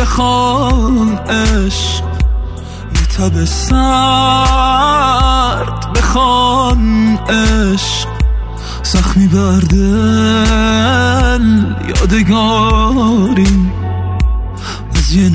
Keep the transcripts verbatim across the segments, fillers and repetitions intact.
بخوان عشق یه تب سرد بخوان عشق زخمی بر دل یادگاری از یه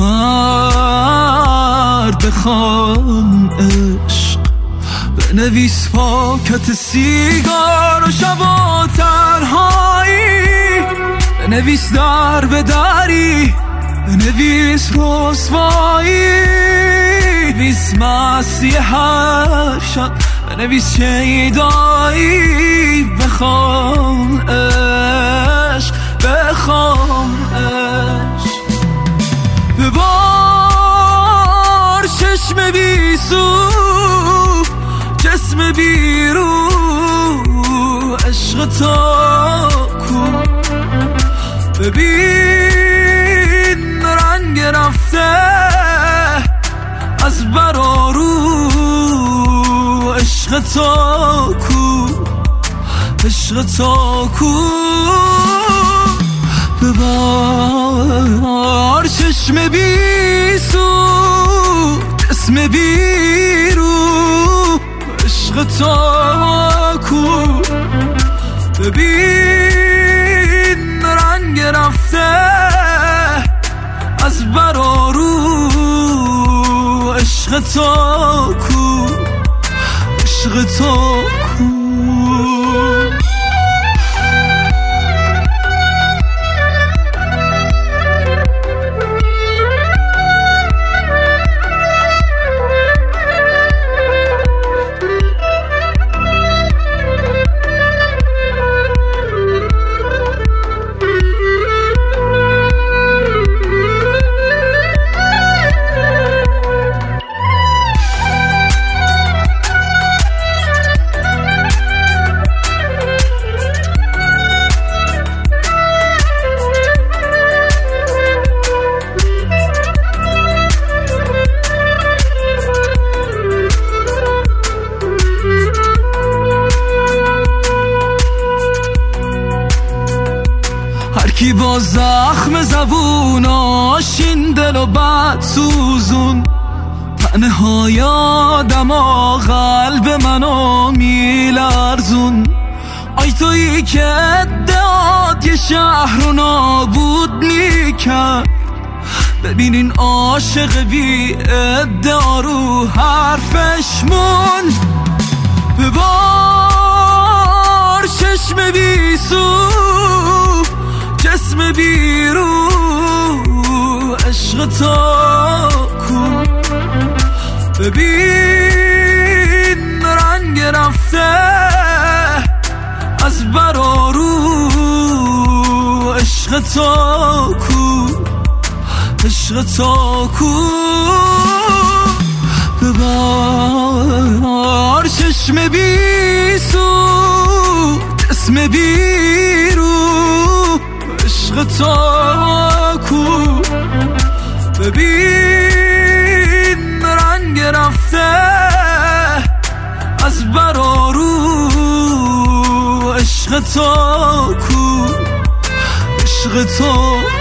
نامرد بخوان عشق بنویس پاکت سیگار و شب و تنهایی بنویس در به دری بنویس رسوایی بنویس مسیح هر شب بنویس شیدایی بخوان عشق بخوان عشق ببار چشم بی سو جسم بی رو عشق تا کو ببین رنگ رفته از برارو عشق تا کو عشق تا کو ببار چشم بی سو جسم بی رو عشق تا کو ببین رنگ رفته از برارو عشق تا کو عشق تا کو کی با زخم زبوناش این دل و بد سوزون تنهای آدم و قلب منو میلرزون آی تویی که ادعاد یه شهر رو نابود میکرد ببینین عاشق بی ادعا رو حرفش مون ببار چشم بی سو جسم بی رو عشق تا کو ببین رنگ رفته از برارو عشق تا کو عشق تا کو ببار چشم بی سو جسم بی رو عشق تا کو ببین رنگ رفته از برارو عشق تا کو عشق تا